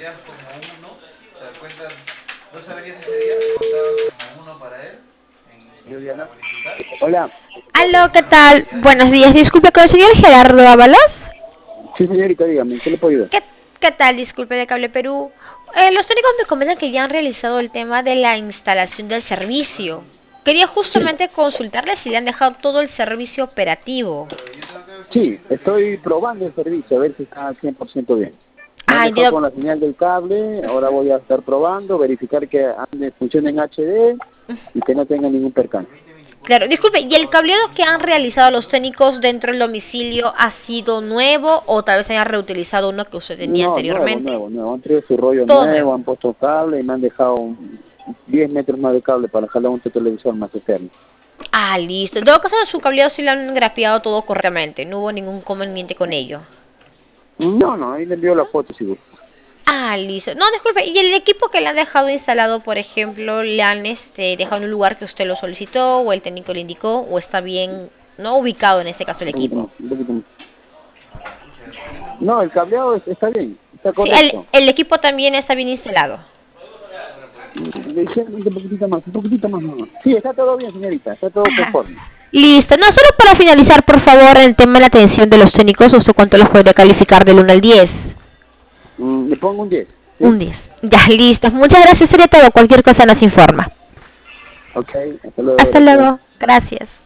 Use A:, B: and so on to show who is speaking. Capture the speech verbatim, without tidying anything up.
A: averías como uno, ¿te das cuenta? Dos averías ese día, contaba como uno para él, en,
B: Juliana.
A: para bonificar.
B: Hola.
C: Aló, ¿qué tal? Buenos días. Disculpe, ¿con el señor Gerardo Ábalos?
B: Sí, señorita, dígame, ¿qué le puedo ayudar?
C: ¿Qué, qué tal? Disculpe, de Cable Perú. Eh, los técnicos me comentan que ya han realizado el tema de la instalación del servicio. Quería
B: Sí,
C: justamente consultarle si le han dejado todo el servicio operativo.
B: sí, estoy probando el servicio, a ver si está al cien por ciento bien. Me han
C: Ah,
B: dejado
C: entiendo.
B: con la señal del cable, ahora voy a estar probando, verificar que ande, funcione en H D y que no tenga ningún percance.
C: Claro, disculpe, ¿y el cableado que han realizado los técnicos dentro del domicilio ha sido nuevo o tal vez haya reutilizado uno que usted tenía
B: No, nuevo,
C: anteriormente?
B: nuevo, nuevo. Han traído su rollo
C: Todo
B: nuevo,
C: nuevo.
B: han puesto cable y me han dejado un- diez metros más de cable para jalar un televisor más externo.
C: Ah, listo. En todo caso, su cableado sí lo han grapeado todo correctamente. No hubo ningún inconveniente con ello.
B: No, no, ahí le envío la foto, si gusta.
C: Ah, listo. No, disculpe. ¿Y el equipo que le han dejado instalado, por ejemplo, le han este, dejado en un lugar que usted lo solicitó o el técnico le indicó o está bien, no ubicado en este caso el
B: Un poquito más,
C: equipo?
B: un poquito más. No, el cableado es- está bien, está
C: Sí, el,
B: correcto.
C: el equipo también está bien instalado.
B: Un poquitito más, un poquitito más, mamá. Sí, está todo bien, señorita, está todo
C: Ah,
B: conforme.
C: listo. No, solo para finalizar, por favor, el tema de la atención de los técnicos, ¿usted cuánto los podría calificar del uno al diez?
B: Mm, le pongo un diez,
C: Un
B: ¿sí?
C: diez. Ya, listo. Muchas gracias, sería todo. Cualquier cosa nos informa.
B: Ok, hasta luego,
C: Hasta
B: gracias.
C: luego. Gracias.